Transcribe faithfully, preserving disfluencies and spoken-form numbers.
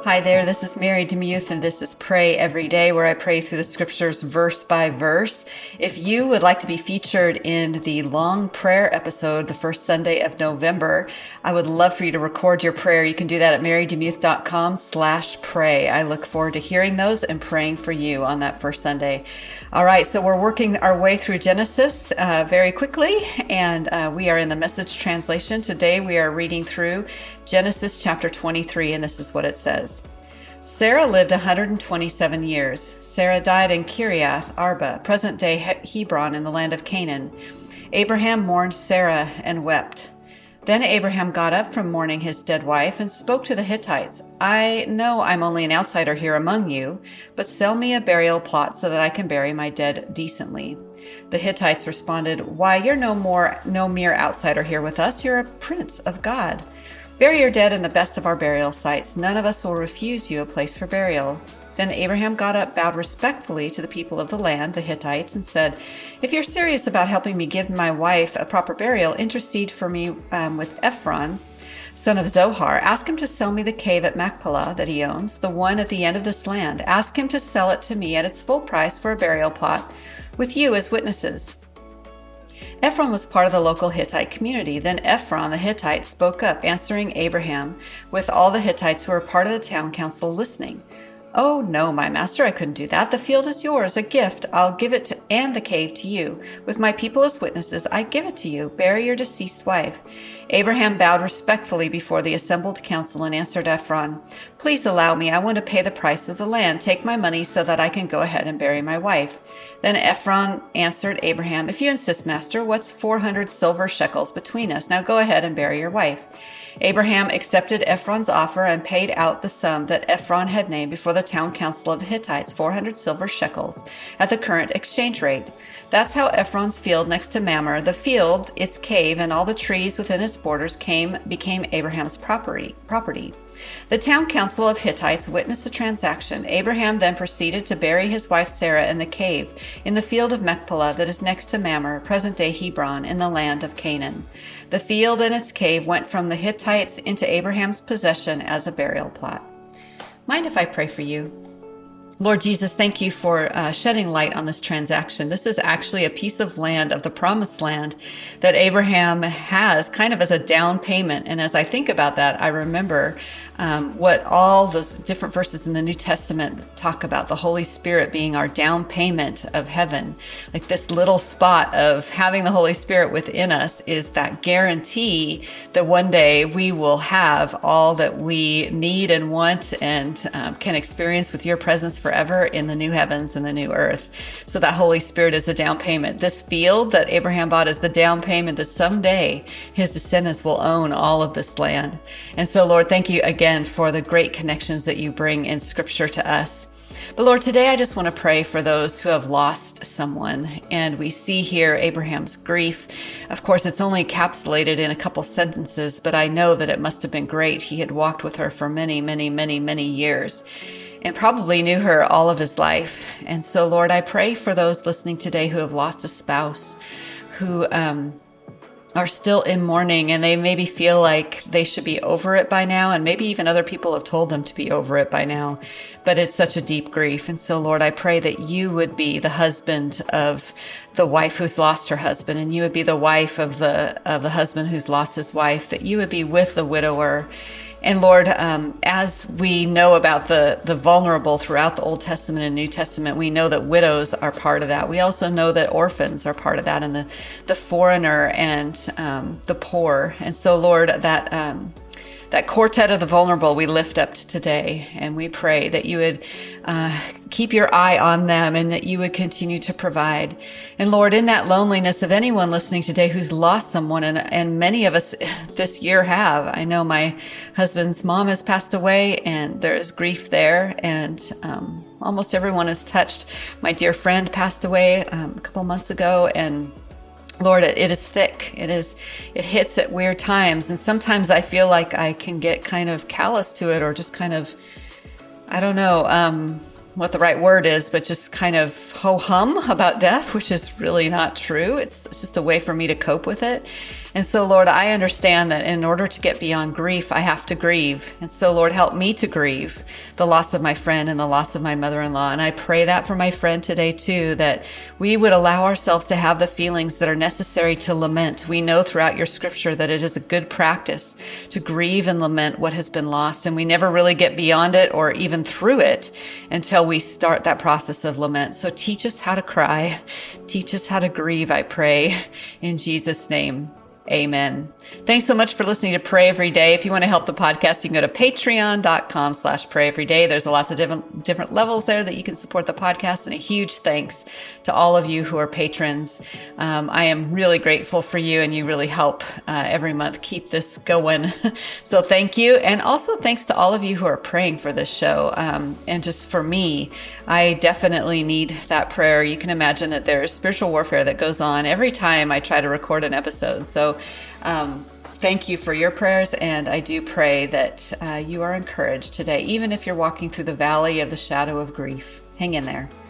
Hi there, this is Mary DeMuth, and this is Pray Every Day, where I pray through the scriptures verse by verse. If you would like to be featured in the long prayer episode, the first Sunday of November, I would love for you to record your prayer. You can do that at marydemuth.com slash pray. I look forward to hearing those and praying for you on that first Sunday. All right, so we're working our way through Genesis uh, very quickly, and uh, we are in the Message translation. Today we are reading through Genesis chapter twenty-three, and this is what it says. Sarah lived one hundred twenty-seven years. Sarah died in Kiriath Arba, present-day Hebron in the land of Canaan. Abraham mourned Sarah and wept. Then Abraham got up from mourning his dead wife and spoke to the Hittites. I know I'm only an outsider here among you, but sell me a burial plot so that I can bury my dead decently. The Hittites responded, Why, you're no more, no mere outsider here with us. You're a prince of God. Bury your dead in the best of our burial sites. None of us will refuse you a place for burial. Then Abraham got up, bowed respectfully to the people of the land, the Hittites, and said, If you're serious about helping me give my wife a proper burial, intercede for me um, with Ephron, son of Zohar. Ask him to sell me the cave at Machpelah that he owns, the one at the end of this land. Ask him to sell it to me at its full price for a burial plot, with you as witnesses. Ephron was part of the local Hittite community. Then Ephron the Hittite spoke up, answering Abraham, with all the Hittites who were part of the town council listening. Oh, no, my master, I couldn't do that. The field is yours, a gift. I'll give it to, and the cave to you. With my people as witnesses, I give it to you. Bury your deceased wife. Abraham bowed respectfully before the assembled council and answered Ephron, Please allow me. I want to pay the price of the land. Take my money so that I can go ahead and bury my wife. Then Ephron answered Abraham, If you insist, master, what's four hundred silver shekels between us? Now go ahead and bury your wife. Abraham accepted Ephron's offer and paid out the sum that Ephron had named before the town council of the Hittites, four hundred silver shekels, at the current exchange rate. That's how Ephron's field next to Mamre, the field, its cave, and all the trees within its borders came became Abraham's property. property. The town council of Hittites witnessed the transaction. Abraham then proceeded to bury his wife Sarah in the cave in the field of Machpelah that is next to Mamre, present-day Hebron, in the land of Canaan. The field and its cave went from the Hittites into Abraham's possession as a burial plot. Mind if I pray for you? Lord Jesus, thank you for uh, shedding light on this transaction. This is actually a piece of land of the promised land that Abraham has kind of as a down payment. And as I think about that, I remember um, what all those different verses in the New Testament talk about, the Holy Spirit being our down payment of heaven. Like this little spot of having the Holy Spirit within us is that guarantee that one day we will have all that we need and want and um, can experience with your presence forever in the new heavens and the new earth. So that Holy Spirit is a down payment. This field that Abraham bought is the down payment that someday his descendants will own all of this land. And so, Lord, thank you again for the great connections that you bring in Scripture to us. But Lord, today I just want to pray for those who have lost someone. And we see here Abraham's grief. Of course, it's only encapsulated in a couple sentences, but I know that it must have been great. He had walked with her for many, many, many, many years, and probably knew her all of his life. And so, Lord, I pray for those listening today who have lost a spouse, who um, are still in mourning, and they maybe feel like they should be over it by now, and maybe even other people have told them to be over it by now, but it's such a deep grief. And so, Lord, I pray that you would be the husband of the wife who's lost her husband, and you would be the wife of the of the husband who's lost his wife, that you would be with the widower. And Lord, um, as we know about the, the vulnerable throughout the Old Testament and New Testament, we know that widows are part of that. We also know that orphans are part of that, and the, the foreigner and um, the poor. And so, Lord, that um, that quartet of the vulnerable we lift up today, and we pray that you would uh, keep your eye on them and that you would continue to provide. And Lord, in that loneliness of anyone listening today who's lost someone, and, and many of us this year have. I know my husband's mom has passed away, and there is grief there, and um, almost everyone is touched. My dear friend passed away um, a couple months ago, and Lord, it, it is thick. It is, it hits at weird times. And sometimes I feel like I can get kind of callous to it, or just kind of, I don't know um, what the right word is, but just kind of ho-hum about death, which is really not true. It's, it's just a way for me to cope with it. And so, Lord, I understand that in order to get beyond grief, I have to grieve. And so, Lord, help me to grieve the loss of my friend and the loss of my mother-in-law. And I pray that for my friend today, too, that we would allow ourselves to have the feelings that are necessary to lament. We know throughout your scripture that it is a good practice to grieve and lament what has been lost. And we never really get beyond it or even through it until we start that process of lament. So teach us how to cry. Teach us how to grieve, I pray. In Jesus' name. Amen. Thanks so much for listening to Pray Every Day. If you want to help the podcast, you can go to patreon.com slash pray every day. There's lots of different, different levels there that you can support the podcast. And a huge thanks to all of you who are patrons. Um, I am really grateful for you, and you really help uh, every month keep this going. So thank you. And also thanks to all of you who are praying for this show. Um, and just for me, I definitely need that prayer. You can imagine that there's spiritual warfare that goes on every time I try to record an episode. So um, thank you for your prayers, and I do pray that uh, you are encouraged today, even if you're walking through the valley of the shadow of grief. Hang in there.